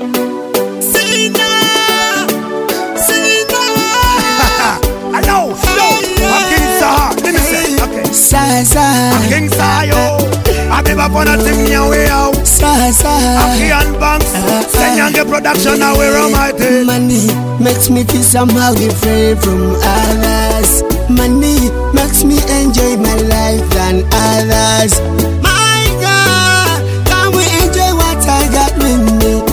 Hello, I'm King Saha. Let me say, okay. Saha. King Saha, yo. I never wanna take me away out. Saha. Akian Banks. Send Young production now where am I? Money makes me feel somehow different from others. Money makes me enjoy my life than others. My God, can we enjoy what I got with me?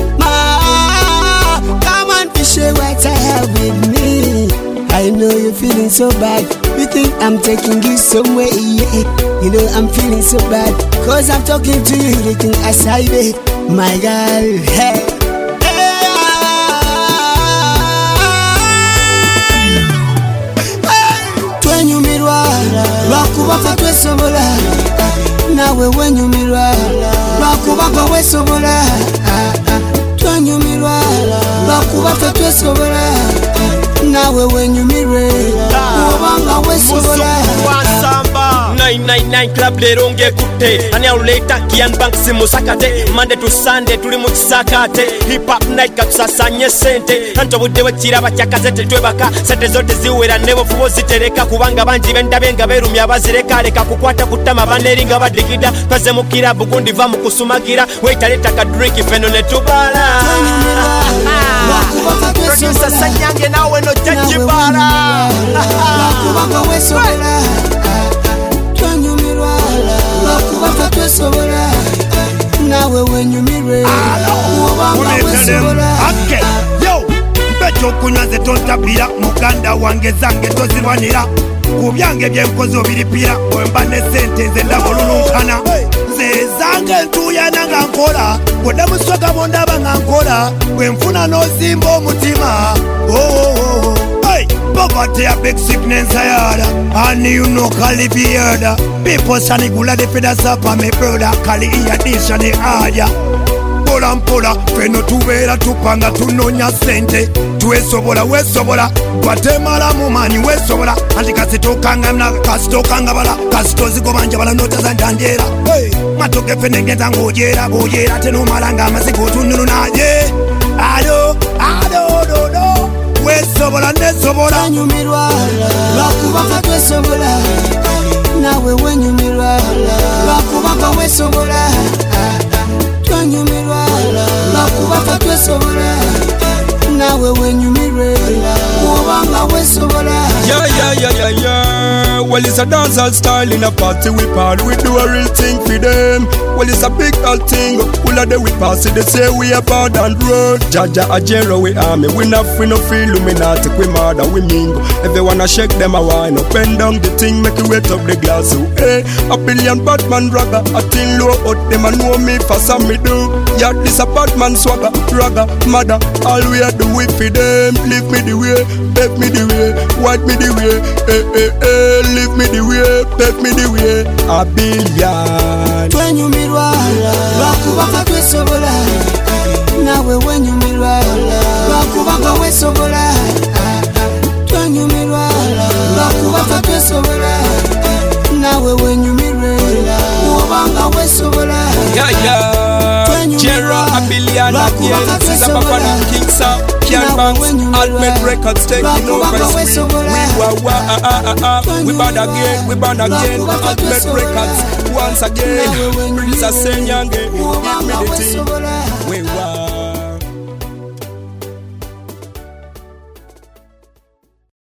Come on, to share what I have with me. I know you're feeling so bad. You think I'm taking you somewhere, yeah. You know I'm feeling so bad, cause I'm talking to you, you think I side it. My girl, hey. Lwakuba twesobola nawe wenyumirwa lwakuba wesobola twanyumirwa lwakuba twesobola nawe wenyumirwe kubanga wesobola 999 Club lero ngekutte ani auleta Kian Banks musakate Monday to Sunday tuli mu kisakate hip hop night katusasanye sente tanto budde wekiraba kyakazete twebaka sente zote ziwera nebo fubo zitereka kubanga banji bendabe nga berumya bazireka leka kukwata kutama baneringa badigida paze mu kirabu gundi va mu kusumagira wetaleta ka drink feno ne tubala producer Sanyange nawe no jajibala kubanga wesobola twanyumirwa lwakuba twesobola nawe wenyumirwe kubanga wesobola. Okay, yo, mbecho kunywa ze tontabira muganda wange zange tozirwanira ku byange byenkozi obiripira bwemba ne sente nze ndabolulunkana nze zange ntuyana nga nkola godda muswaga bondaba nga nkola bwenfuna n'ozimba omutima. Poverty a big sickness I had, and you know Kali beard. People shani gula de feda sapa me brother Kali iya dishani aya. Pola feno tuwera tupanga tunonya sente tuwesobola wesobola gwatemala mumani wesobola anti kasitokanga mna kasitokanga bala kasitozigo banja bala nota za ndandera matoke fene ngenda ngojera tenumalanga amazigo tununu naje ado do wesobola nesobola nyumirwa lwakuba twesobola nawe wenyumirwa lwakuba wesobola twanyumirwa lwakuba twesobola nawe wenyumirwe kubanga wesobola. Yeah. Well, it's a dancehall style in a party we part. We do a real thing for them. Well, it's a big old thing. All of them we pass it, they say we are bad and road. Jaja Ajero we army. We no feel Illuminati, we mad and we mingle. Everyone a shake them a wine up and down the thing, make you wet up the glass. So, hey, a billion Batman ragga, a thing low out them and know me for some me do. Yeah, this a Batman swagger, ragga, mother. All we are do it for them. Leave me the way, take me the way, wipe me the way. Leave me the way, take me the way. A billion. Twenyumirwa lwakuba twesobola nawe wenyumirwa lwakuba wesobola twenyumirwa lwakuba twesobola nawe wenyumirwe kubanga wesobola. Jera a billion again. This is a Papa King Sam, Kian Banks, Altman Records taking over screen. We bad again, Altman Records once again. Producer Sanyange, give me the thing.